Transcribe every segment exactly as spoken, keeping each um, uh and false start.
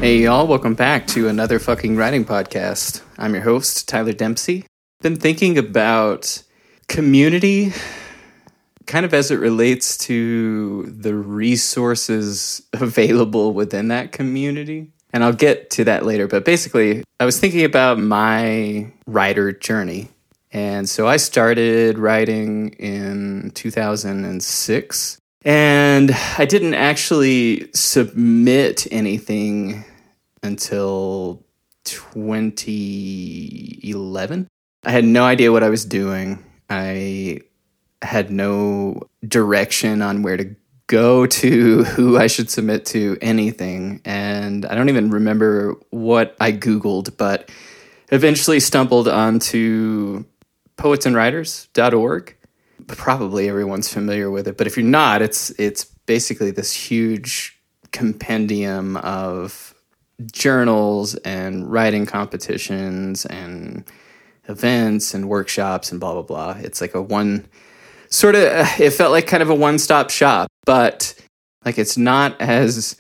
Hey y'all, welcome back to another fucking writing podcast. I'm your host, Tyler Dempsey. Been thinking about community kind of as it relates to the resources available within that community. And I'll get to that later, but basically I was thinking about my writer journey. And so I started writing in two thousand six. And I didn't actually submit anything until twenty eleven. I had no idea what I was doing. I had no direction on where to go to, who I should submit to, anything. And I don't even remember what I Googled, but eventually stumbled onto poets and writers dot org. Probably everyone's familiar with it, but if you're not, it's it's basically this huge compendium of journals and writing competitions and events and workshops and blah, blah, blah. It's like a one, sort of, it felt like kind of a one-stop shop, but like it's not as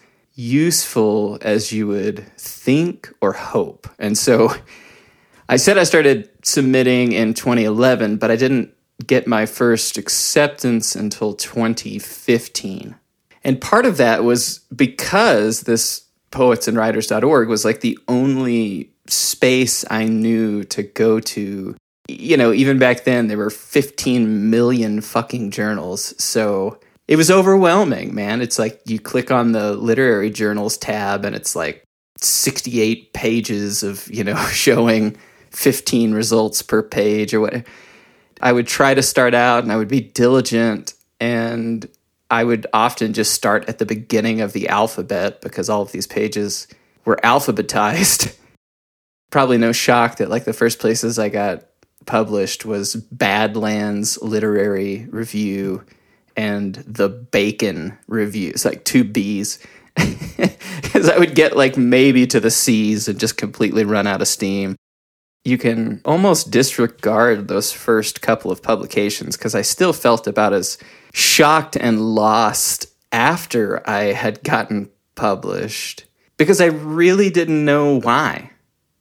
useful as you would think or hope. And so I said I started submitting in twenty eleven, but I didn't get my first acceptance until twenty fifteen. And part of that was because this poets and writers dot org was like the only space I knew to go to. You know, even back then there were fifteen million fucking journals. So it was overwhelming, man. It's like you click on the literary journals tab and it's like sixty-eight pages of, you know, showing fifteen results per page or whatever. I would try to start out and I would be diligent, and I would often just start at the beginning of the alphabet because all of these pages were alphabetized. Probably no shock that like the first places I got published was Badlands Literary Review and the Bacon Review. It's like two B's. Because I would get like maybe to the C's and just completely run out of steam. You can almost disregard those first couple of publications because I still felt about as shocked and lost after I had gotten published because I really didn't know why.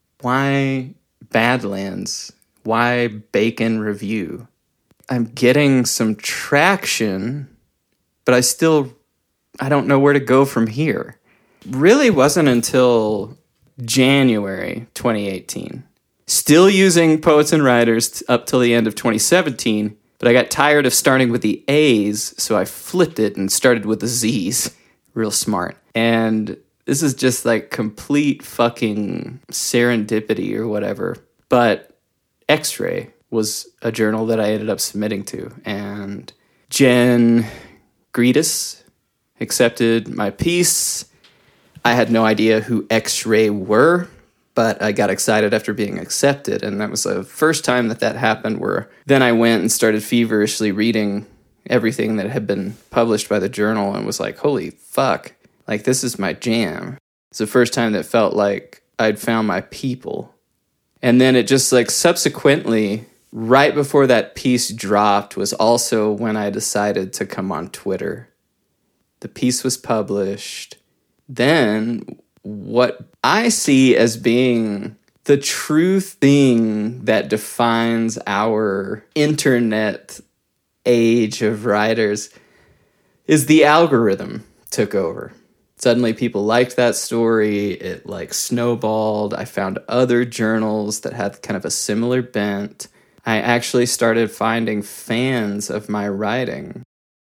Why Badlands? Why Bacon Review? I'm getting some traction, but I still, I don't know where to go from here. Really wasn't until January twenty eighteen. Still using Poets and Writers up till the end of twenty seventeen, but I got tired of starting with the A's, so I flipped it and started with the Z's. Real smart. And this is just like complete fucking serendipity or whatever. But X-Ray was a journal that I ended up submitting to. And Jen Greedus accepted my piece. I had no idea who X-Ray were, but I got excited after being accepted, and that was the first time that that happened, where then I went and started feverishly reading everything that had been published by the journal and was like, holy fuck, like this is my jam. It's the first time that felt like I'd found my people. And then it just like subsequently, right before that piece dropped, was also when I decided to come on Twitter. The piece was published. Then what I see as being the true thing that defines our internet age of writers is the algorithm took over. Suddenly people liked that story. It like snowballed. I found other journals that had kind of a similar bent. I actually started finding fans of my writing.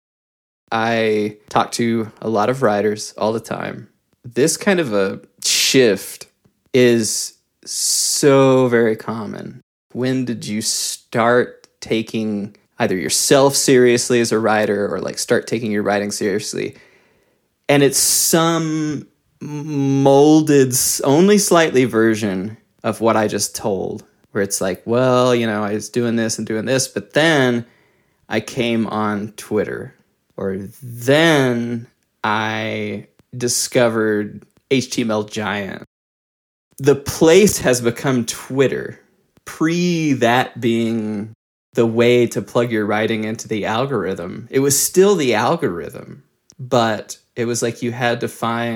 I talk to a lot of writers all the time. This kind of a shift is so very common. When did you start taking either yourself seriously as a writer or like start taking your writing seriously? And it's some molded, only slightly version of what I just told, where it's like, well, you know, I was doing this and doing this, but then I came on Twitter, or then I discovered H T M L Giant. The place has become Twitter, pre that being the way to plug your writing into the algorithm. It was still the algorithm, but it was like you had to find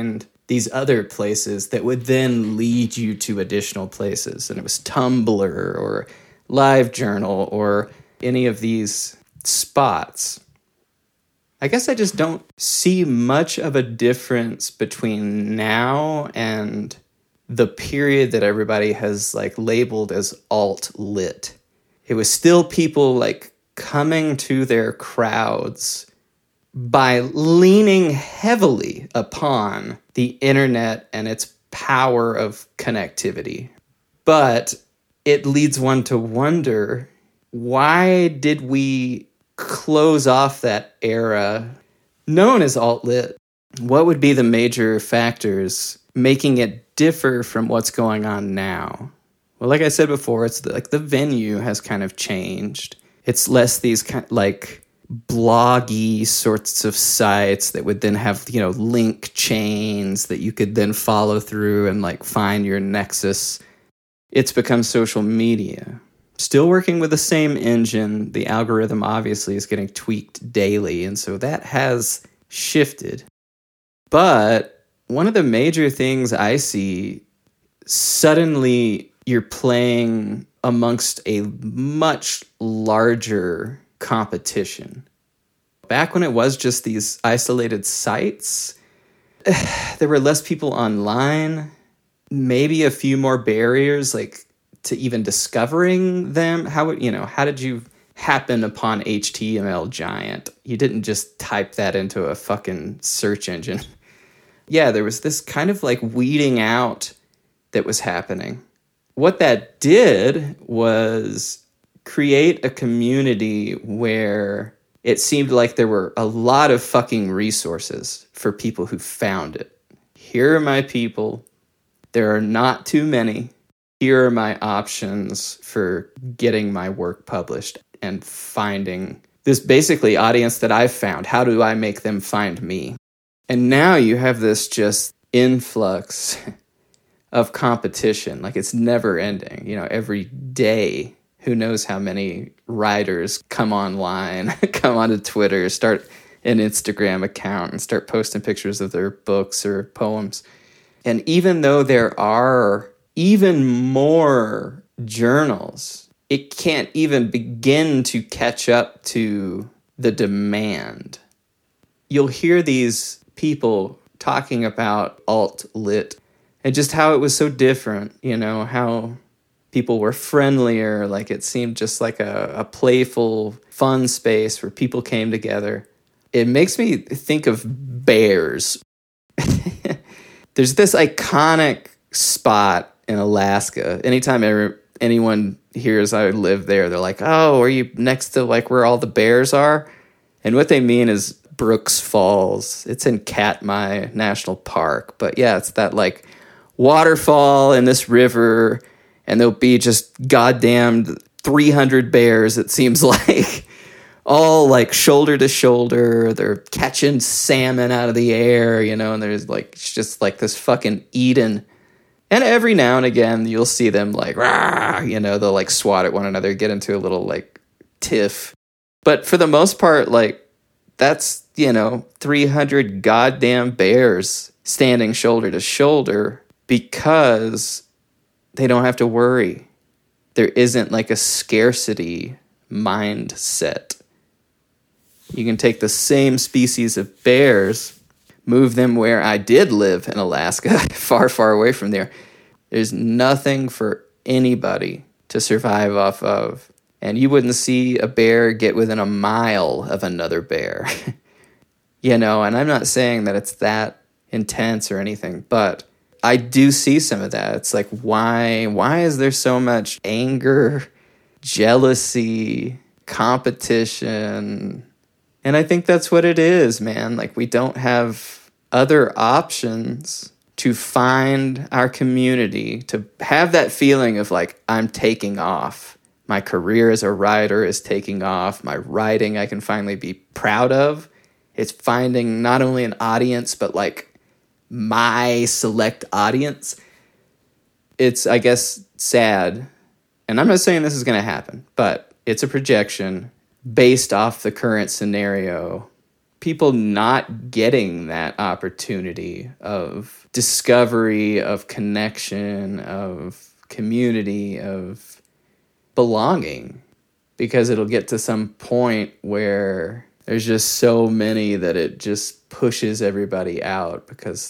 these other places that would then lead you to additional places. And it was Tumblr or LiveJournal or any of these spots. I guess I just don't see much of a difference between now and the period that everybody has like labeled as alt-lit. It was still people like coming to their crowds by leaning heavily upon the internet and its power of connectivity. But it leads one to wonder, why did we close off that era known as alt-lit? What would be the major factors making it differ from what's going on now? Well, like I said before, it's the, like the venue has kind of changed. It's less these kind like bloggy sorts of sites that would then have, you know, link chains that you could then follow through and like find your nexus. It's become social media. Still working with the same engine. The algorithm obviously is getting tweaked daily, and so that has shifted. But one of the major things I see, suddenly you're playing amongst a much larger competition. Back when it was just these isolated sites, there were less people online, maybe a few more barriers, like to even discovering them. How, you know, how did you happen upon H T M L giant? You didn't just type that into a fucking search engine. Yeah, there was this kind of like weeding out that was happening. What that did was create a community where it seemed like there were a lot of fucking resources for people who found it. Here are my people. There are not too many. Here are my options for getting my work published and finding this basically audience that I've found. How do I make them find me? And now you have this just influx of competition. Like it's never ending. You know, every day, who knows how many writers come online, come onto Twitter, start an Instagram account and start posting pictures of their books or poems. And even though there are even more journals, it can't even begin to catch up to the demand. You'll hear these people talking about alt-lit and just how it was so different, you know, how people were friendlier, like it seemed just like a, a playful, fun space where people came together. It makes me think of bears. There's this iconic spot in Alaska. Anytime ever, anyone hears I live there, they're like, oh, are you next to like where all the bears are? And what they mean is Brooks Falls. It's in Katmai National Park. But yeah, it's that like waterfall in this river, and there'll be just goddamn three hundred bears, it seems like, all like shoulder to shoulder. They're catching salmon out of the air, you know, and there's like, it's just like this fucking Eden. And every now and again, you'll see them like, rah, you know, they'll like swat at one another, get into a little like tiff. But for the most part, like, that's, you know, three hundred goddamn bears standing shoulder to shoulder because they don't have to worry. There isn't like a scarcity mindset. You can take the same species of bears, move them where I did live in Alaska, far, far away from there. There's nothing for anybody to survive off of. And you wouldn't see a bear get within a mile of another bear. You know, and I'm not saying that it's that intense or anything, but I do see some of that. It's like, why, why is there so much anger, jealousy, competition? And I think that's what it is, man. Like, we don't have other options to find our community, to have that feeling of like, I'm taking off. My career as a writer is taking off. My writing I can finally be proud of. It's finding not only an audience, but like my select audience. It's, I guess, sad. And I'm not saying this is going to happen, but it's a projection based off the current scenario. people not getting that opportunity of discovery, of connection, of community, of belonging, because it'll get to some point where there's just so many that it just pushes everybody out because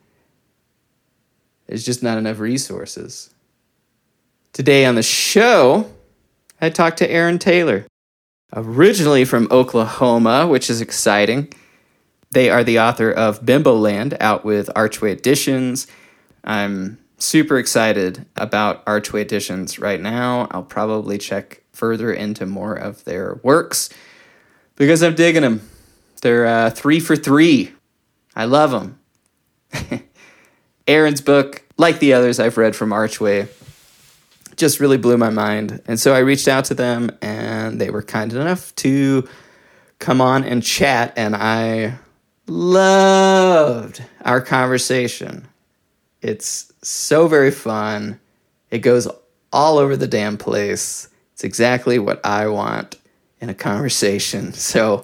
there's just not enough resources. Today on the show, I talked to Erin Taylor, originally from Oklahoma, which is exciting. They are the author of Bimbo Land, out with Archway Editions. I'm super excited about Archway Editions right now. I'll probably check further into more of their works because I'm digging them. They're uh, three for three. I love them. Erin's book, like the others I've read from Archway, just really blew my mind. And so I reached out to them, and they were kind enough to come on and chat, and I loved our conversation. It's so very fun. It goes all over the damn place. It's exactly what I want in a conversation. So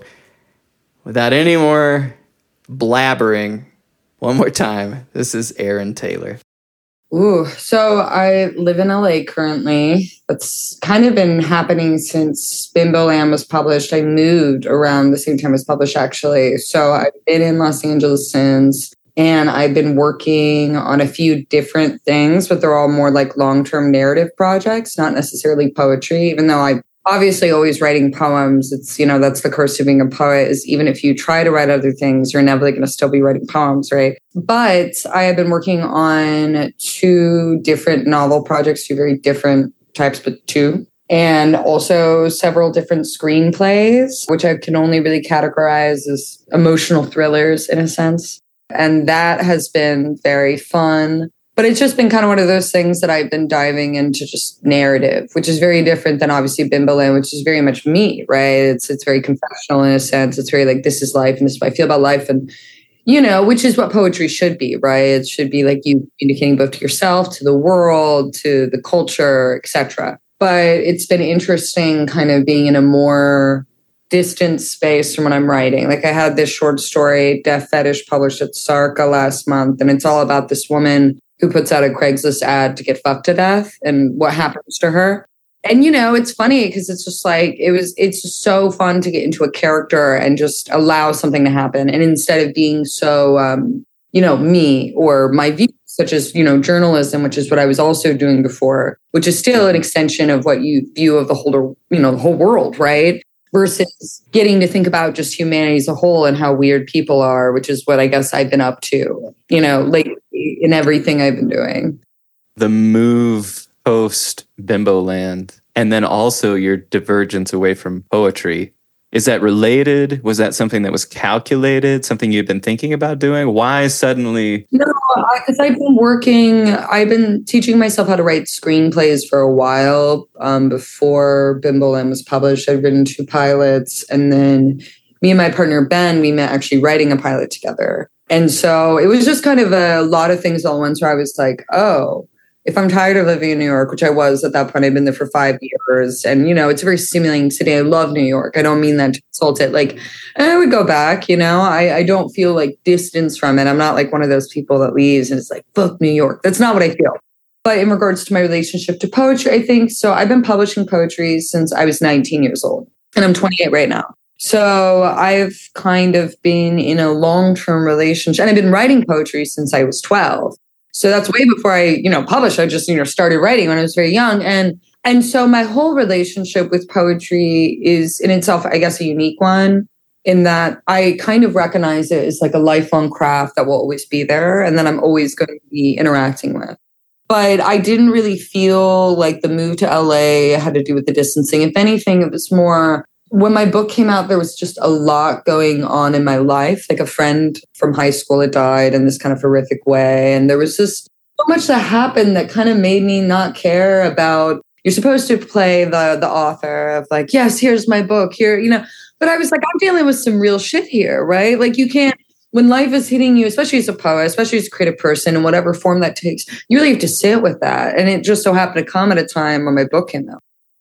without any more blabbering, one more time, this is Erin Taylor. Ooh, so I live in L A currently. It's kind of been happening since Bimbo Land was published. I moved around the same time it was published, actually. So I've been in Los Angeles since, and I've been working on a few different things, but they're all more like long-term narrative projects, not necessarily poetry, even though I obviously always writing poems. It's, you know, that's the curse of being a poet, is even if you try to write other things, you're inevitably going to still be writing poems, right? But I have been working on two different novel projects, two very different types, but two. And also several different screenplays, which I can only really categorize as emotional thrillers in a sense. And that has been very fun. But it's just been kind of one of those things that I've been diving into, just narrative, which is very different than obviously Bimbo Land, which is very much me, right? It's it's very confessional in a sense. It's very like, this is life and this is what I feel about life. And, you know, which is what poetry should be, right? It should be like you communicating both to yourself, to the world, to the culture, et cetera. But it's been interesting kind of being in a more distant space from what I'm writing. Like I had this short story, Death Fetish, published at Sarka last month, and it's all about this woman who puts out a Craigslist ad to get fucked to death and what happens to her. And, you know, it's funny because it's just like, it was, it's just so fun to get into a character and just allow something to happen. And instead of being so, um, you know, me or my views, such as, you know, journalism, which is what I was also doing before, which is still an extension of what you view of the whole, you know, the whole world, right? Versus getting to think about just humanity as a whole and how weird people are, which is what I guess I've been up to, you know, lately in everything I've been doing. The move post Bimbo Land, and then also your divergence away from poetry. Is that related? Was that something that was calculated? Something you've been thinking about doing? Why suddenly? No, because I've been working, I've been teaching myself how to write screenplays for a while. Um, before Bimbo Land was published, I'd written two pilots. And then me and my partner, Ben, we met actually writing a pilot together. And so it was just kind of a lot of things all at once where I was like, oh, if I'm tired of living in New York, which I was at that point, I've been there for five years. And, you know, it's a very stimulating city. I love New York. I don't mean that to insult it. Like, I would go back, you know, I, I don't feel like distance from it. I'm not like one of those people that leaves and it's like, fuck New York. That's not what I feel. But in regards to my relationship to poetry, I think, so I've been publishing poetry since I was nineteen years old and I'm twenty-eight right now. So I've kind of been in a long-term relationship and I've been writing poetry since I was twelve. So that's way before I, you know, published. I just, you know, started writing when I was very young. And and so my whole relationship with poetry is in itself, I guess, a unique one in that I kind of recognize it as like a lifelong craft that will always be there and that I'm always going to be interacting with. But I didn't really feel like the move to L A had to do with the distancing. If anything, it was more, when my book came out, there was just a lot going on in my life. Like a friend from high school had died in this kind of horrific way. And there was just so much that happened that kind of made me not care about, you're supposed to play the the author of like, yes, here's my book here, you know. But I was like, I'm dealing with some real shit here, right? Like you can't, when life is hitting you, especially as a poet, especially as a creative person, in whatever form that takes, you really have to sit with that. And it just so happened to come at a time when my book came out.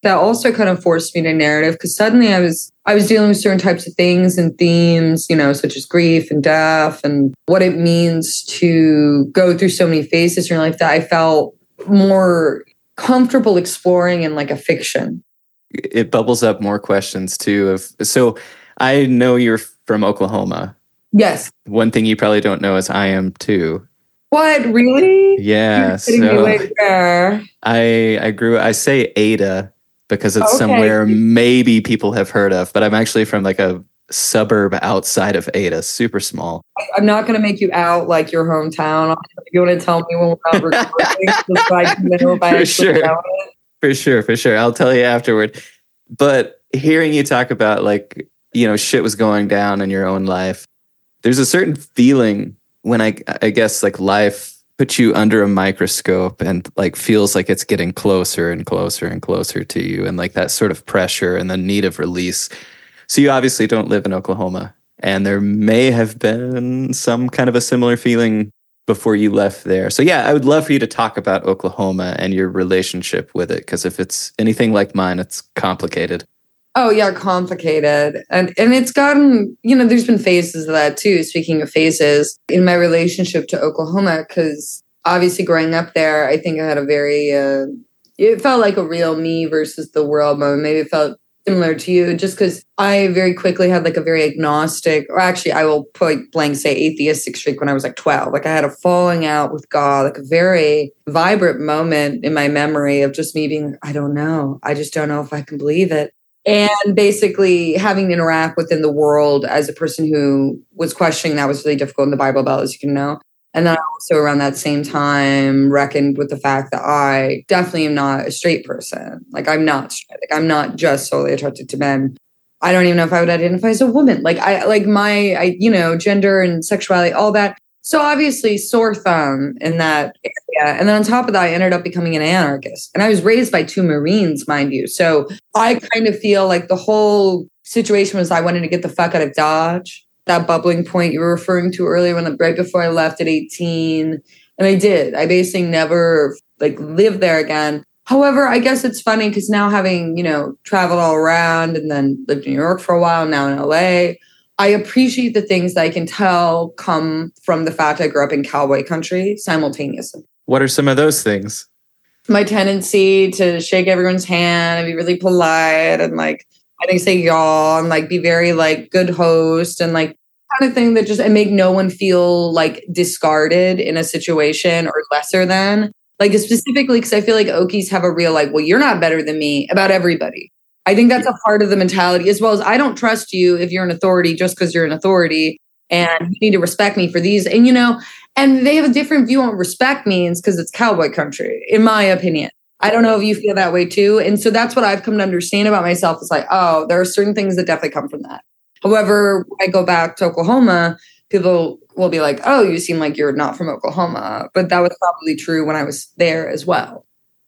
that also kind of forced me to narrative because suddenly I was I was dealing with certain types of things and themes, you know, such as grief and death and what it means to go through so many phases in your life that I felt more comfortable exploring in like a fiction. It bubbles up more questions too. Of so I know you're from Oklahoma. Yes. One thing you probably don't know is I am too. What, really? Yeah. So I I grew I say Ada because it's okay. Somewhere maybe people have heard of, but I'm actually from like a suburb outside of Ada, super small. I'm not going to make you out like your hometown. You want to tell me when we're not recording just so I can know if I actually sure. know it? For sure, for sure. I'll tell you afterward. But hearing you talk about like, you know, shit was going down in your own life, there's a certain feeling when I, I guess like life puts you under a microscope and like feels like it's getting closer and closer and closer to you and like that sort of pressure and the need of release. So you obviously don't live in Oklahoma, and there may have been some kind of a similar feeling before you left there. So yeah, I would love for you to talk about Oklahoma and your relationship with it, because if it's anything like mine, it's complicated. Oh yeah, complicated. And and it's gotten, you know, there's been phases of that too. Speaking of phases in my relationship to Oklahoma, because obviously growing up there, I think I had a very, uh, it felt like a real me versus the world moment. Maybe it felt similar to you, just because I very quickly had like a very agnostic, or actually I will point blank say atheistic streak when I was like twelve. Like I had a falling out with God, like a very vibrant moment in my memory of just me being, I don't know. I just don't know if I can believe it. And basically having to interact within the world as a person who was questioning that was really difficult in the Bible Belt, as you can know. And then I also around that same time reckoned with the fact that I definitely am not a straight person. Like I'm not straight. Like I'm not just solely attracted to men. I don't even know if I would identify as a woman. Like I like my I, you know, gender and sexuality, all that. So obviously sore thumb in that area. And then on top of that, I ended up becoming an anarchist. And I was raised by two Marines, mind you. So I kind of feel like the whole situation was I wanted to get the fuck out of Dodge. That bubbling point you were referring to earlier, when right before I left at eighteen. And I did. I basically never like lived there again. However, I guess it's funny because now having, you know, traveled all around and then lived in New York for a while, now in L A, I appreciate the things that I can tell come from the fact I grew up in cowboy country simultaneously. What are some of those things? My tendency to shake everyone's hand and be really polite and like, I think say y'all and like be very like good host and like kind of thing that just and make no one feel like discarded in a situation or lesser than. Like specifically because I feel like Okies have a real like, well, you're not better than me about everybody. I think that's a part of the mentality, as well as I don't trust you if you're an authority just because you're an authority and you need to respect me for these. And, you know, and they have a different view on what respect means because it's cowboy country, in my opinion. I don't know if you feel that way too. And so that's what I've come to understand about myself. It's like, oh, there are certain things that definitely come from that. However, when I go back to Oklahoma, people will be like, oh, you seem like you're not from Oklahoma. But that was probably true when I was there as well.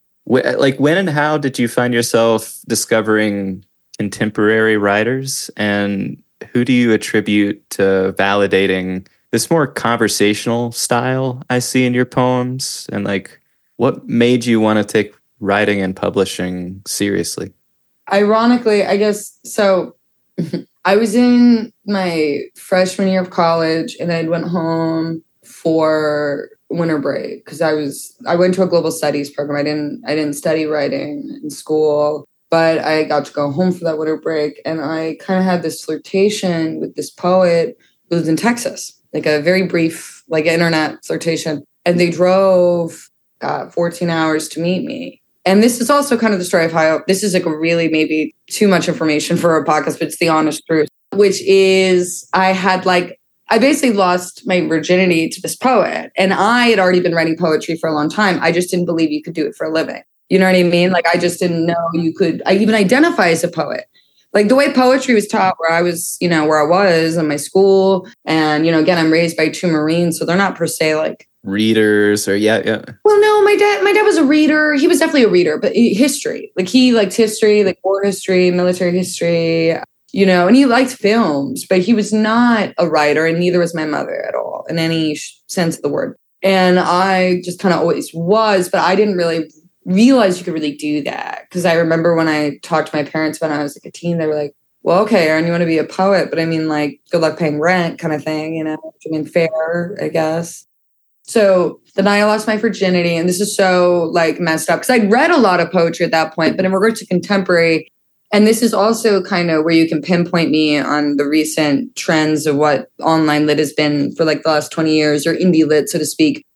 Like when and how did you find yourself discovering contemporary writers, and who do you attribute to validating this more conversational style I see in your poems? And like, what made you want to take writing and publishing seriously? Ironically, I guess, so I was in my freshman year of college and I went home for winter break because I was I went to a global studies program. I didn't I didn't study writing in school, but I got to go home for that winter break, and I kind of had this flirtation with this poet who lives in Texas, like a very brief like internet flirtation, and they drove God, fourteen hours to meet me. And this is also kind of the story of how this is like a really maybe too much information for a podcast, but it's the honest truth, which is I had like I basically lost my virginity to this poet, and I had already been writing poetry for a long time. I just didn't believe you could do it for a living. You know what I mean? Like, I just didn't know you could, I even identify as a poet. Like the way poetry was taught where I was, you know, where I was in my school. And, you know, again, I'm raised by two Marines, so they're not per se like readers or yeah, yeah. Well, no, my dad, my dad was a reader. He was definitely a reader, but history, like he liked history, like war history, military history, you know, and he liked films, but he was not a writer, and neither was my mother at all in any sense of the word. And I just kind of always was, but I didn't really realize you could really do that. Because I remember when I talked to my parents when I was like a teen, they were like, well, okay, Aaron, you want to be a poet, but I mean, like, good luck paying rent kind of thing, you know, I mean, fair, I guess. So then I lost my virginity, and this is so like messed up because I'd read a lot of poetry at that point, but in regards to contemporary, and this is also kind of where you can pinpoint me on the recent trends of what online lit has been for like the last twenty years, or indie lit, so to speak,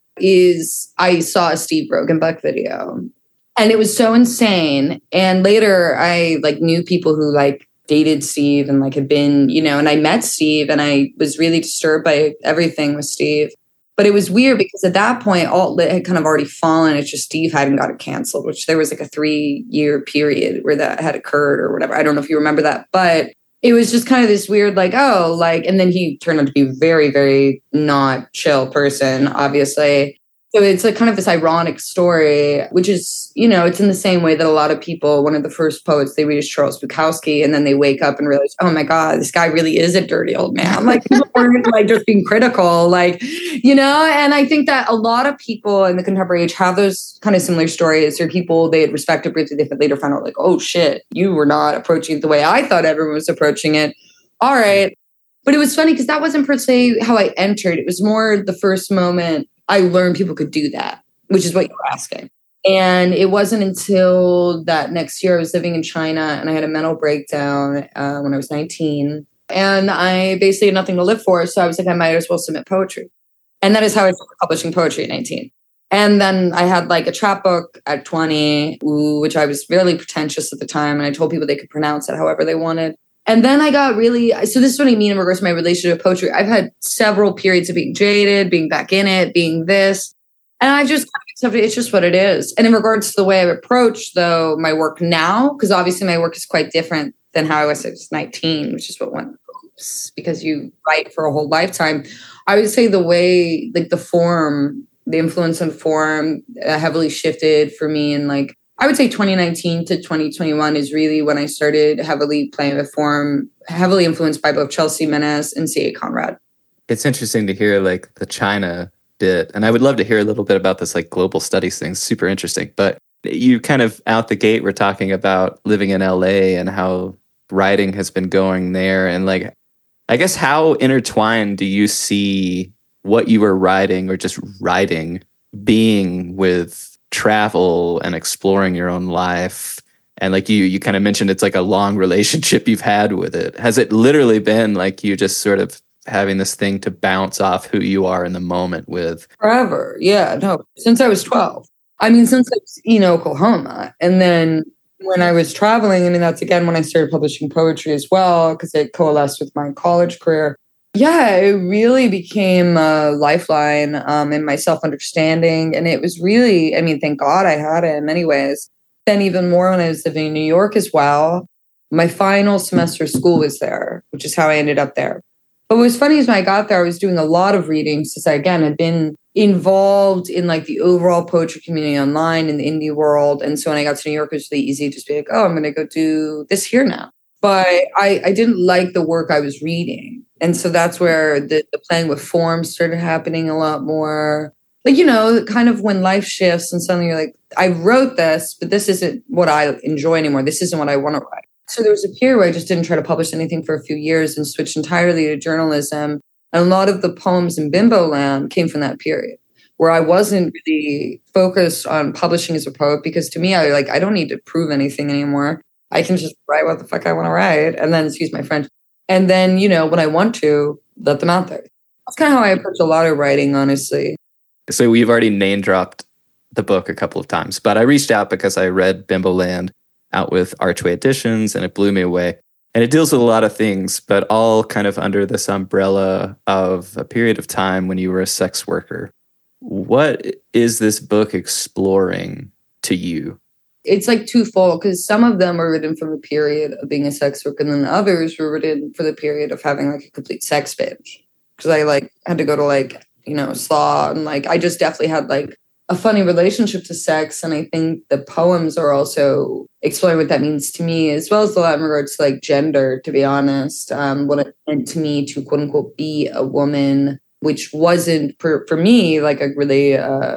is I saw a Steve Rogenbuck video, and it was so insane. And later I like knew people who like dated Steve and like had been, you know, and I met Steve and I was really disturbed by everything with Steve. But it was weird because at that point, alt-lit had kind of already fallen. It's just Steve hadn't got it canceled, which there was like a three-year period where that had occurred or whatever. I don't know if you remember that. But it was just kind of this weird, like, oh, like, and then he turned out to be a very, very not chill person, obviously. So it's a kind of this ironic story, which is, you know, it's in the same way that a lot of people, one of the first poets they read is Charles Bukowski, and then they wake up and realize, oh my God, this guy really is a dirty old man. Like, people weren't like just being critical, like, you know, and I think that a lot of people in the contemporary age have those kind of similar stories, or people they had respected briefly, they later found out like, oh shit, you were not approaching it the way I thought everyone was approaching it. All right. But it was funny because that wasn't per se how I entered. It was more the first moment I learned people could do that, which is what you were asking. And it wasn't until that next year I was living in China and I had a mental breakdown uh, when I was nineteen. And I basically had nothing to live for. So I was like, I might as well submit poetry. And that is how I started publishing poetry at nineteen. And then I had like a chapbook at twenty, which I was really pretentious at the time. And I told people they could pronounce it however they wanted. And then I got really, so this is what I mean in regards to my relationship with poetry. I've had several periods of being jaded, being back in it, being this. And I just accepted it's just what it is. And in regards to the way I've approached, though, my work now, because obviously my work is quite different than how I was at nineteen, which is what went oops, because you write for a whole lifetime. I would say the way, like the form, the influence on form uh, heavily shifted for me. And like, I would say twenty nineteen to twenty twenty-one is really when I started heavily playing with form, heavily influenced by both Chelsea Menes and C A. Conrad. It's interesting to hear like the China bit, and I would love to hear a little bit about this like global studies thing. Super interesting. But you kind of out the gate were talking about living in L A and how writing has been going there. And like, I guess how intertwined do you see what you were writing or just writing being with travel and exploring your own life? And like you you kind of mentioned it's like a long relationship you've had with it. Has it literally been like you just sort of having this thing to bounce off who you are in the moment with? Forever. Yeah, no, since I was twelve. I mean, since I was in Oklahoma. And then when I was traveling, I mean, that's again when I started publishing poetry as well, because it coalesced with my college career. Yeah, it really became a lifeline um, in my self-understanding. And it was really, I mean, thank God I had it in many ways. Then even more when I was living in New York as well. My final semester of school was there, which is how I ended up there. But what was funny is when I got there, I was doing a lot of reading since I, again, had been involved in like the overall poetry community online in the indie world. And so when I got to New York, it was really easy to just be like, oh, I'm going to go do this here now. But I, I didn't like the work I was reading. And so that's where the, the playing with form started happening a lot more. Like, you know, kind of when life shifts and suddenly you're like, I wrote this, but this isn't what I enjoy anymore. This isn't what I want to write. So there was a period where I just didn't try to publish anything for a few years and switched entirely to journalism. And a lot of the poems in Bimbo Land came from that period where I wasn't really focused on publishing as a poet, because to me, I like, I don't need to prove anything anymore. I can just write what the fuck I want to write and then, excuse my French. And then, you know, when I want to, let them out there. That's kind of how I approach a lot of writing, honestly. So we've already name dropped the book a couple of times, but I reached out because I read Bimbo Land out with Archway Editions and it blew me away. And it deals with a lot of things, but all kind of under this umbrella of a period of time when you were a sex worker. What is this book exploring to you? It's like twofold, because some of them are written from the period of being a sex worker, and then others were written for the period of having like a complete sex binge. Because I like had to go to like, you know, slaw, and like I just definitely had like a funny relationship to sex. And I think the poems are also exploring what that means to me, as well as a lot in regards to like gender, to be honest. Um, what it meant to me to quote unquote be a woman, which wasn't for, for me like a really uh,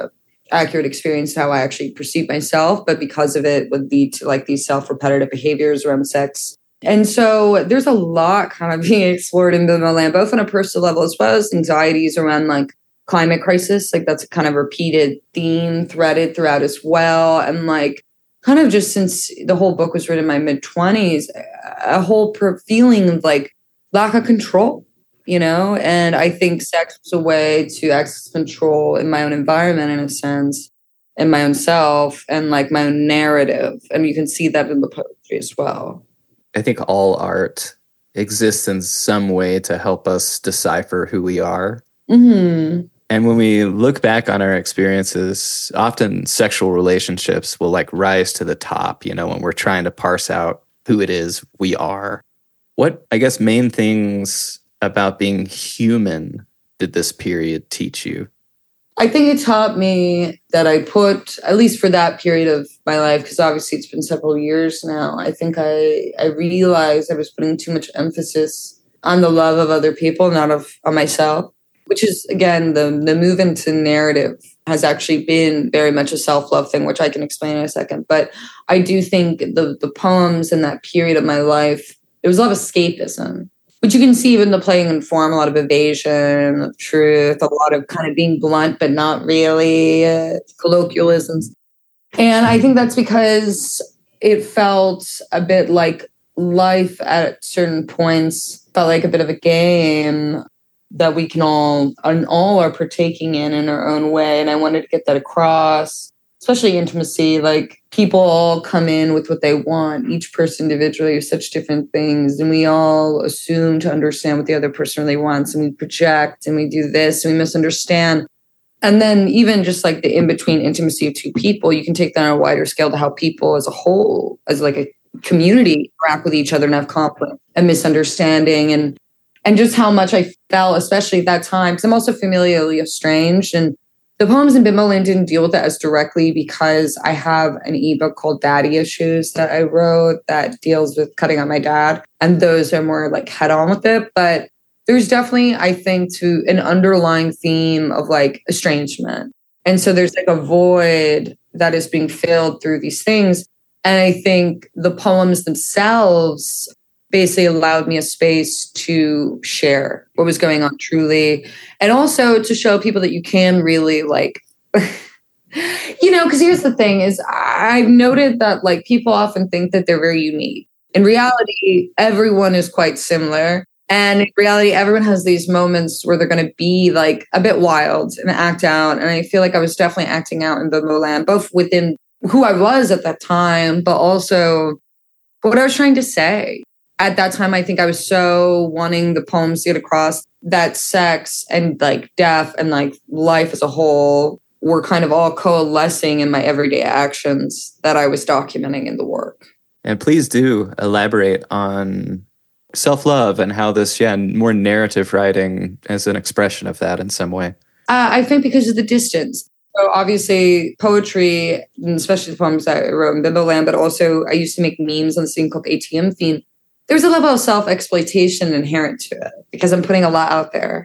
accurate experience to how I actually perceive myself, but because of it would lead to like these self-repetitive behaviors around sex. And so there's a lot kind of being explored in Bimbo Land, both on a personal level as well as anxieties around like climate crisis. Like that's a kind of repeated theme threaded throughout as well. And like kind of just since the whole book was written in my mid twenties, a whole per- feeling of like lack of control, you know? And I think sex was a way to access control in my own environment in a sense, in my own self and like my own narrative. And you can see that in the poetry as well. I think all art exists in some way to help us decipher who we are. Mm-hmm. And when we look back on our experiences, often sexual relationships will like rise to the top, you know, when we're trying to parse out who it is we are. What, I guess, main things about being human did this period teach you? I think it taught me that I put, at least for that period of my life, because obviously it's been several years now, I think I, I realized I was putting too much emphasis on the love of other people, not of on myself, which is, again, the, the move into narrative has actually been very much a self-love thing, which I can explain in a second. But I do think the, the poems in that period of my life, there was a lot of escapism. But you can see even the playing in form, a lot of evasion of truth, a lot of kind of being blunt, but not really, uh, colloquialisms. And I think that's because it felt a bit like life at certain points felt like a bit of a game that we can all, and all are partaking in in our own way. And I wanted to get that across, especially intimacy. Like people all come in with what they want. Each person individually has such different things. And we all assume to understand what the other person really wants. And we project and we do this and we misunderstand. And then even just like the in-between intimacy of two people, you can take that on a wider scale to how people as a whole, as like a community, interact with each other and have conflict and misunderstanding. And and just how much I felt, especially at that time, because I'm also familially estranged. And the poems in Bimbo Land didn't deal with it as directly because I have an ebook called Daddy Issues that I wrote that deals with cutting out my dad. And those are more like head on with it. But there's definitely, I think, to an underlying theme of like estrangement. And so there's like a void that is being filled through these things. And I think the poems themselves basically allowed me a space to share what was going on truly. And also to show people that you can really like, you know, because here's the thing is I've noted that like people often think that they're very unique. In reality, everyone is quite similar. And in reality, everyone has these moments where they're going to be like a bit wild and act out. And I feel like I was definitely acting out in Bimbo Land, both within who I was at that time, but also what I was trying to say. At that time, I think I was so wanting the poems to get across that sex and like death and like life as a whole were kind of all coalescing in my everyday actions that I was documenting in the work. And please do elaborate on self-love and how this, yeah, more narrative writing is an expression of that in some way. Uh, I think because of the distance. So obviously poetry, and especially the poems that I wrote in Bimbo Land, but also I used to make memes on this thing called A T M theme. There's a level of self-exploitation inherent to it because I'm putting a lot out there.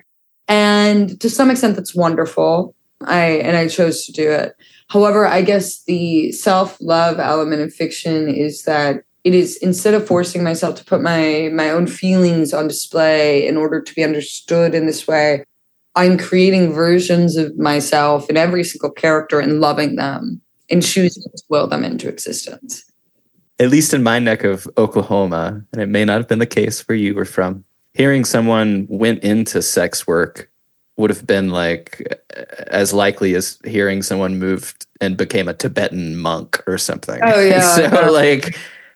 And to some extent, that's wonderful. I and I chose to do it. However, I guess the self-love element in fiction is that it is, instead of forcing myself to put my, my own feelings on display in order to be understood in this way, I'm creating versions of myself in every single character and loving them and choosing to will them into existence. At least in my neck of Oklahoma, and it may not have been the case where you were from, hearing someone went into sex work would have been like as likely as hearing someone moved and became a Tibetan monk or something. Oh, yeah. So, yeah. like,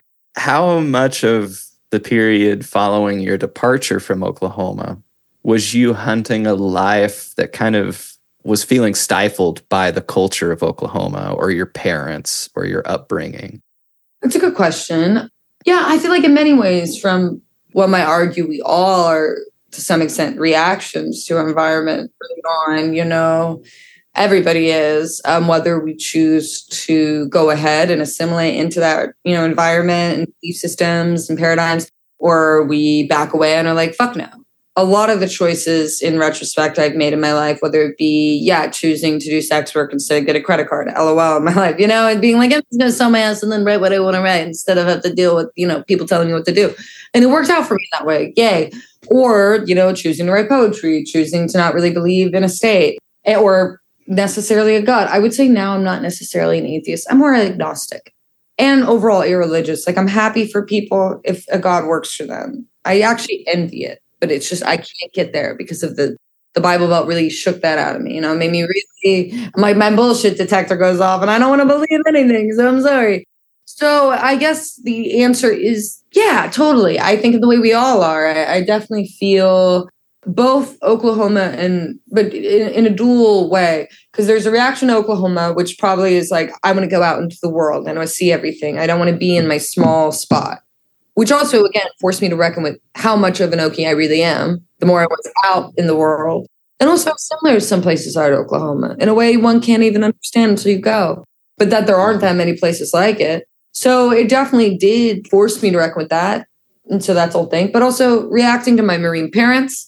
how much of the period following your departure from Oklahoma was you hunting a life that kind of was feeling stifled by the culture of Oklahoma or your parents or your upbringing? That's a good question. Yeah, I feel like in many ways, from what might argue we all are, to some extent, reactions to our environment early on, you know, everybody is, um, whether we choose to go ahead and assimilate into that, you know, environment and belief systems and paradigms, or we back away and are like, fuck no. a lot of the choices in retrospect I've made in my life, whether it be, yeah, choosing to do sex work instead of get a credit card, LOL in my life, you know, and being like, I'm just going to sell my ass and then write what I want to write instead of have to deal with, you know, people telling me what to do. And it worked out for me that way. Yay. Or, you know, choosing to write poetry, choosing to not really believe in a state or necessarily a God. I would say now I'm not necessarily an atheist. I'm more agnostic and overall irreligious. Like I'm happy for people if a God works for them. I actually envy it. But it's just, I can't get there because of the, the Bible Belt really shook that out of me. You know, it made me really, my, my bullshit detector goes off and I don't want to believe anything. So I'm sorry. So I guess the answer is, yeah, totally. I think the way we all are, I, I definitely feel both Oklahoma and, but in, in a dual way, because there's a reaction to Oklahoma, which probably is like, I want to go out into the world and I want to see everything. I don't want to be in my small spot. Which also, again, forced me to reckon with how much of an Okie I really am, the more I was out in the world. And also similar to some places are to Oklahoma. In a way, one can't even understand until you go. But that there aren't that many places like it. So it definitely did force me to reckon with that. And so that's the whole thing. But also reacting to my Marine parents,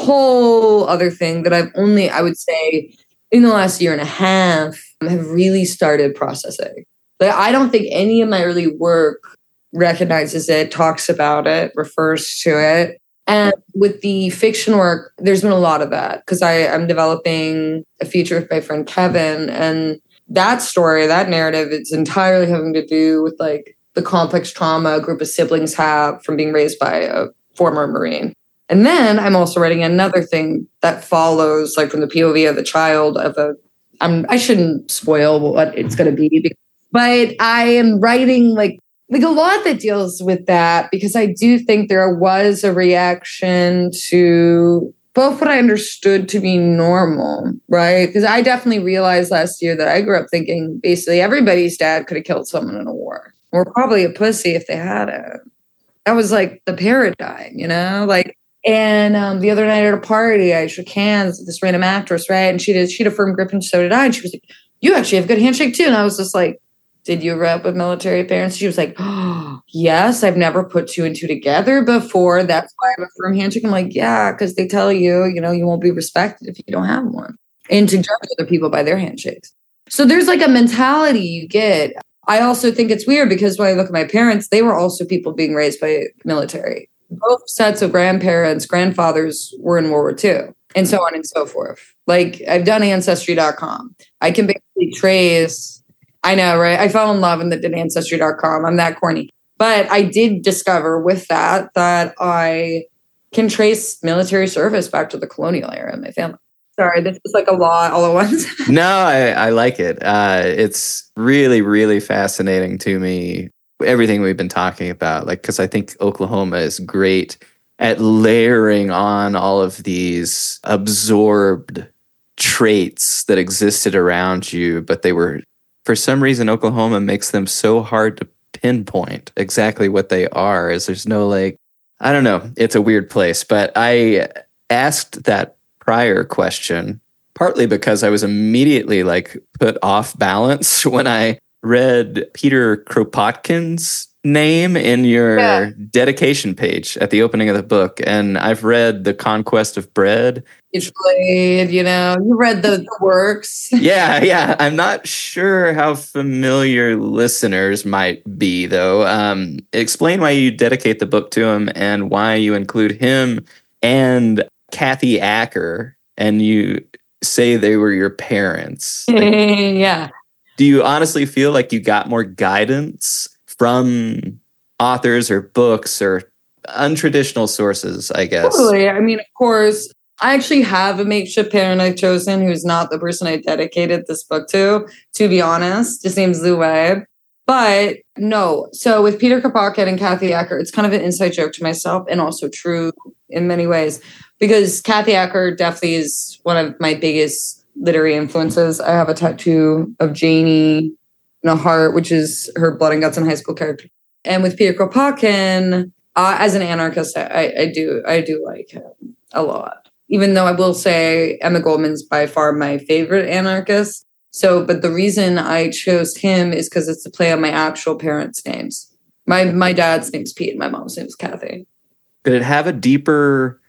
whole other thing that I've only, I would say, in the last year and a half, have really started processing. Like, I don't think any of my early work recognizes it, talks about it, refers to it. And with the fiction work, there's been a lot of that because I'm developing a feature with my friend Kevin. And that story, that narrative, it's entirely having to do with like the complex trauma a group of siblings have from being raised by a former Marine. And then I'm also writing another thing that follows like from the P O V of the child of a, I'm, I shouldn't spoil what it's going to be, but I am writing like Like a lot that deals with that, because I do think there was a reaction to both what I understood to be normal, right? Because I definitely realized last year that I grew up thinking basically everybody's dad could have killed someone in a war, or probably a pussy if they had it. That was like the paradigm, you know? Like, and um, the other night at a party, I shook hands with this random actress, right? And she did, she had a firm grip and so did I. And she was like, you actually have a good handshake too. And I was just like, did you grow up with military parents? She was like, oh, yes, I've never put two and two together before. That's why I have a firm handshake. I'm like, yeah, because they tell you, you know, you won't be respected if you don't have one. And to judge other people by their handshakes. So there's like a mentality you get. I also think it's weird because when I look at my parents, they were also people being raised by military. Both sets of grandparents, grandfathers were in World War Two, and so on and so forth. Like I've done Ancestry dot com. I can basically trace... I know, right? I fell in love and did Ancestry dot com. I'm that corny. But I did discover with that that I can trace military service back to the colonial era in my family. Sorry, this is like a lot all at once. No, I, I like it. Uh, it's really, really fascinating to me, everything we've been talking about. Like, because I think Oklahoma is great at layering on all of these absorbed traits that existed around you, but they were... For some reason, Oklahoma makes them so hard to pinpoint exactly what they are, as there's no like, I don't know, it's a weird place. But I asked that prior question partly because I was immediately like put off balance when I read Peter Kropotkin's name in your yeah. dedication page at the opening of the book. And I've read The Conquest of Bread. It's played, you know, you read the, the works. yeah, yeah. I'm not sure how familiar listeners might be, though. Um, explain why you dedicate the book to him and why you include him and Kathy Acker, and you say they were your parents. Like, yeah. Do you honestly feel like you got more guidance from authors or books or untraditional sources, I guess? Totally. I mean, of course, I actually have a makeshift parent I've chosen who's not the person I dedicated this book to, to be honest. His name's Lou Webb. But no. So with Peter Kropotkin and Kathy Acker, it's kind of an inside joke to myself and also true in many ways. Because Kathy Acker definitely is one of my biggest literary influences. I have a tattoo of Janie in a heart, which is her blood and guts in high school character. And with Peter Kropotkin, uh, as an anarchist, I, I do I do like him a lot. Even though I will say Emma Goldman's by far my favorite anarchist. So, but the reason I chose him is because it's a play on my actual parents' names. My my dad's name's Pete, and my mom's name's Kathy. Did it have a deeper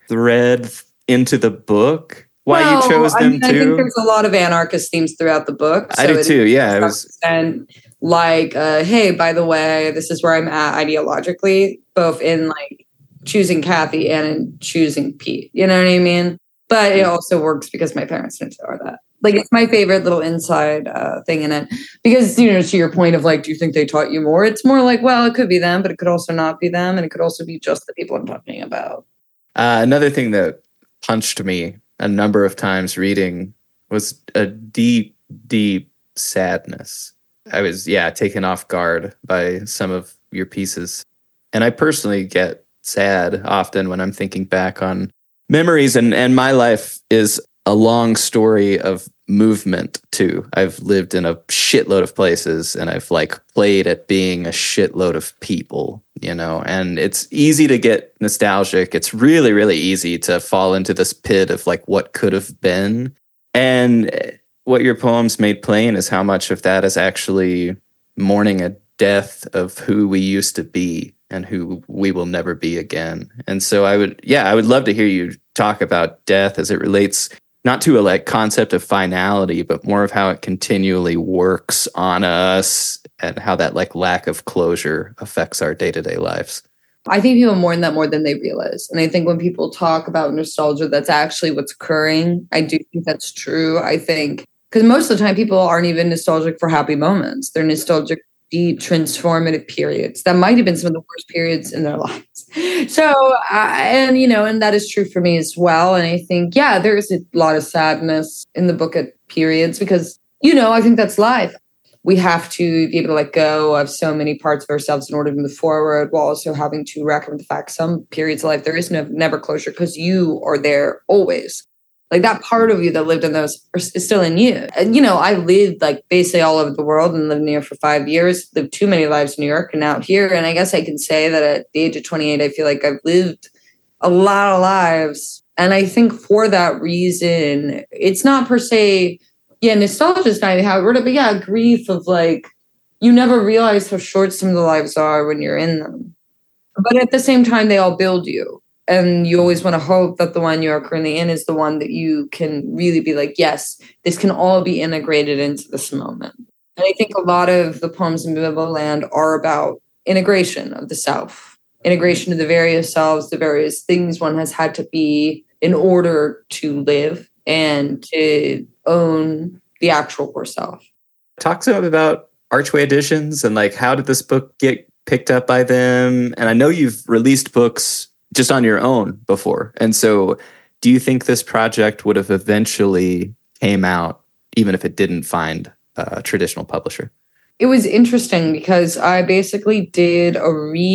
thread into the book why well, you chose them I mean, too? I think there's a lot of anarchist themes throughout the book. So I do too, yeah. It was and like, uh, hey, by the way, this is where I'm at ideologically, both in like choosing Kathy and in choosing Pete. You know what I mean? But it also works because my parents didn't know that. Like, it's my favorite little inside uh, thing in it. Because, you know, to your point of like, do you think they taught you more? It's more like, well, it could be them, but it could also not be them. And it could also be just the people I'm talking about. Uh, another thing that punched me a number of times reading was a deep, deep sadness. I was, yeah, taken off guard by some of your pieces. And I personally get sad often when I'm thinking back on memories. And, and my life is a long story of movement too. I've lived in a shitload of places and I've like played at being a shitload of people, you know, and it's easy to get nostalgic. It's really, really easy to fall into this pit of like what could have been. And what your poems made plain is how much of that is actually mourning a death of who we used to be and who we will never be again. And so I would, yeah, I would love to hear you talk about death as it relates not to a like concept of finality, but more of how it continually works on us and how that like lack of closure affects our day-to-day lives. I think people mourn that more than they realize. And I think when people talk about nostalgia, that's actually what's occurring. I do think that's true. I think because most of the time people aren't even nostalgic for happy moments. They're nostalgic deep transformative periods that might have been some of the worst periods in their lives. So, uh, and, you know, and that is true for me as well. And I think, yeah, there is a lot of sadness in the book at periods because, you know, I think that's life. We have to be able to let go of so many parts of ourselves in order to move forward while also having to reckon with the fact some periods of life, there is no never closure because you are there always. Like that part of you that lived in those is still in you. And, you know, I lived like basically all over the world and lived in New York for five years, lived too many lives in New York and out here. And I guess I can say that at the age of twenty-eight, I feel like I've lived a lot of lives. And I think for that reason, it's not per se, yeah, nostalgia is not how it wrote it, but yeah, grief of like, you never realize how short some of the lives are when you're in them. But at the same time, they all build you. And you always want to hope that the one you are currently in is the one that you can really be like, yes, this can all be integrated into this moment. And I think a lot of the poems in Bimbo Land are about integration of the self, integration of the various selves, the various things one has had to be in order to live and to own the actual core self. Talk some about Archway Editions and like, how did this book get picked up by them? And I know you've released books just on your own before. And so do you think this project would have eventually came out even if it didn't find a traditional publisher? It was interesting because I basically did a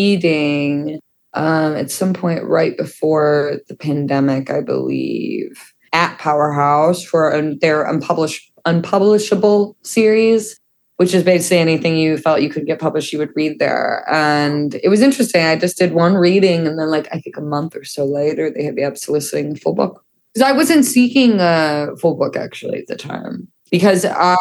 reading um, at some point right before the pandemic, I believe, at Powerhouse for um, their unpublished, unpublishable series, which is basically anything you felt you could get published, you would read there. And it was interesting. I just did one reading and then like, I think a month or so later, they had me up soliciting a full book. Because I wasn't seeking a full book actually at the time. Because I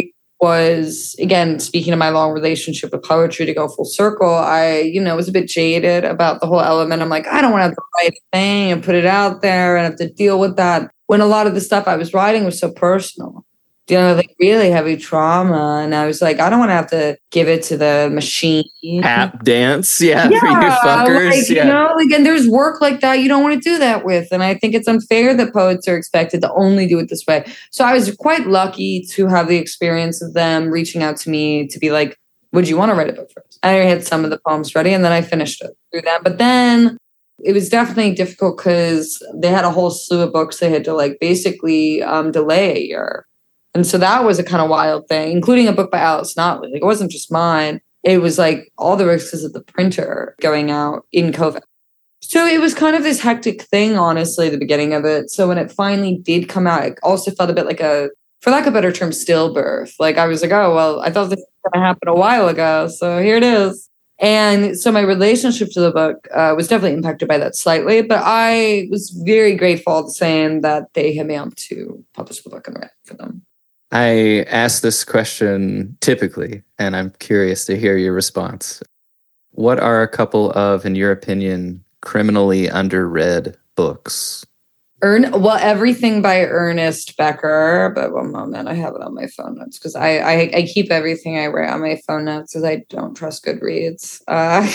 was, again, speaking of my long relationship with poetry to go full circle, I, you know, was a bit jaded about the whole element. I'm like, I don't want to have to write a thing and put it out there and have to deal with that. When a lot of the stuff I was writing was so personal. You know, like really heavy trauma. And I was like, I don't want to have to give it to the machine. Tap dance, yeah, yeah, for you fuckers. Like, yeah. You know, like, and there's work like that you don't want to do that with. And I think it's unfair that poets are expected to only do it this way. So I was quite lucky to have the experience of them reaching out to me to be like, would you want to write a book first? I had some of the poems ready and then I finished it through that. But then it was definitely difficult because they had a whole slew of books they had to like basically um, delay a year. And so that was a kind of wild thing, including a book by Alice Notley. Like, it wasn't just mine. It was like all the risks of the printer going out in COVID. So it was kind of this hectic thing, honestly, the beginning of it. So when it finally did come out, it also felt a bit like a, for lack of a better term, stillbirth. Like I was like, oh, well, I thought this was going to happen a while ago. So here it is. And so my relationship to the book uh, was definitely impacted by that slightly. But I was very grateful to saying that they hit me up to publish the book and write for them. I ask this question typically, and I'm curious to hear your response. What are a couple of, in your opinion, criminally underread books? Ern, well, everything by Ernest Becker, but one moment, I have it on my phone notes because I, I I keep everything I write on my phone notes because I don't trust Goodreads. Uh,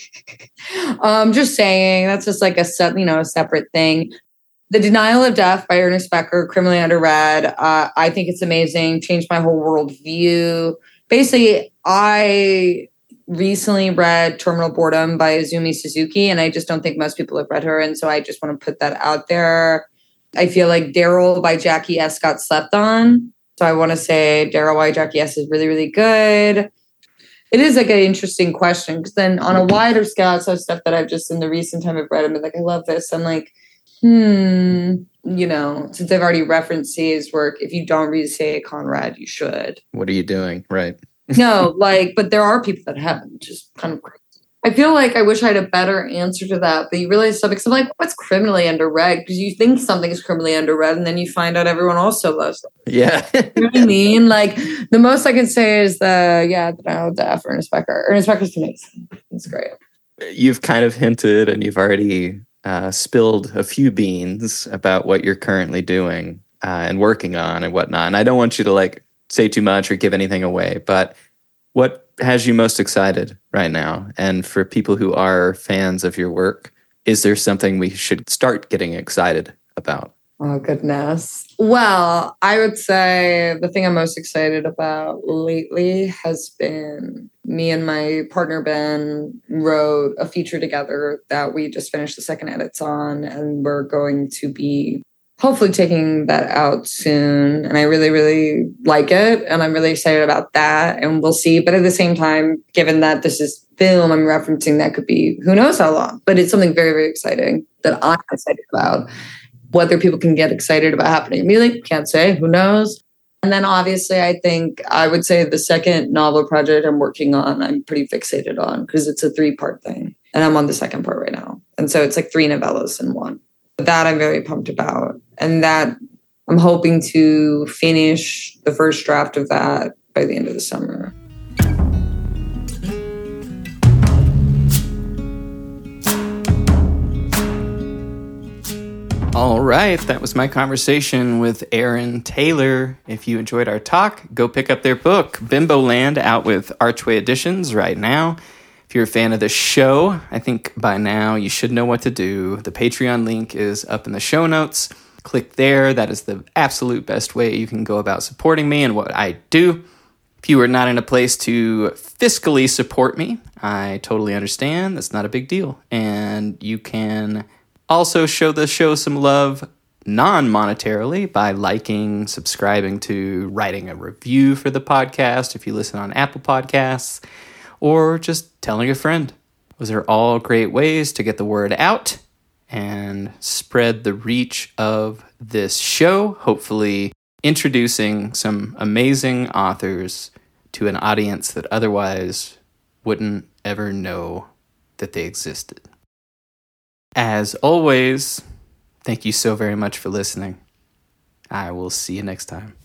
um, just saying, that's just like a sub, you know, a separate thing. The Denial of Death by Ernest Becker, criminally underread. Uh, I think it's amazing. Changed my whole worldview. Basically, I recently read Terminal Boredom by Izumi Suzuki, and I just don't think most people have read her. And so I just want to put that out there. I feel like Daryl by Jackie S. got slept on. So I want to say Daryl by Jackie S. is really, really good. It is like an interesting question because then on a wider scale, it's stuff that I've just in the recent time I've read and been like, I love this. I'm like, hmm, you know, since I've already referenced C A's work, if you don't read C A Conrad, you should. What are you doing? Right. No, like, but there are people that haven't, which is kind of crazy. I feel like I wish I had a better answer to that, but you realize something. Because I'm like, what's criminally underread? Because you think something is criminally underread, and then you find out everyone also loves it. Yeah. You know what I mean? Like, the most I can say is the, yeah, the Death, Ernest Becker. Ernest Becker's amazing. It's great. You've kind of hinted, and you've already uh, spilled a few beans about what you're currently doing uh, and working on and whatnot. And I don't want you to, like, say too much or give anything away, but what has you most excited right now? And for people who are fans of your work, is there something we should start getting excited about? Oh, goodness. Well, I would say the thing I'm most excited about lately has been me and my partner, Ben, wrote a feature together that we just finished the second edits on, and we're going to be hopefully taking that out soon. And I really, really like it. And I'm really excited about that. And we'll see. But at the same time, given that this is film I'm referencing, that could be who knows how long. But it's something very, very exciting that I'm excited about. Whether people can get excited about happening immediately, can't say. Who knows? And then obviously, I think I would say the second novel project I'm working on, I'm pretty fixated on because it's a three-part thing. And I'm on the second part right now. And so it's like three novellas in one. That I'm very pumped about. And that I'm hoping to finish the first draft of that by the end of the summer. All right, that was my conversation with Erin Taylor. If you enjoyed our talk, go pick up their book, Bimbo Land, out with Archway Editions right now. If you're a fan of the show, I think by now you should know what to do. The Patreon link is up in the show notes. Click there. That is the absolute best way you can go about supporting me and what I do. If you are not in a place to fiscally support me, I totally understand. That's not a big deal. And you can also show the show some love non-monetarily by liking, subscribing to, writing a review for the podcast if you listen on Apple Podcasts, or just telling a friend. Those are all great ways to get the word out and spread the reach of this show, hopefully introducing some amazing authors to an audience that otherwise wouldn't ever know that they existed. As always, thank you so very much for listening. I will see you next time.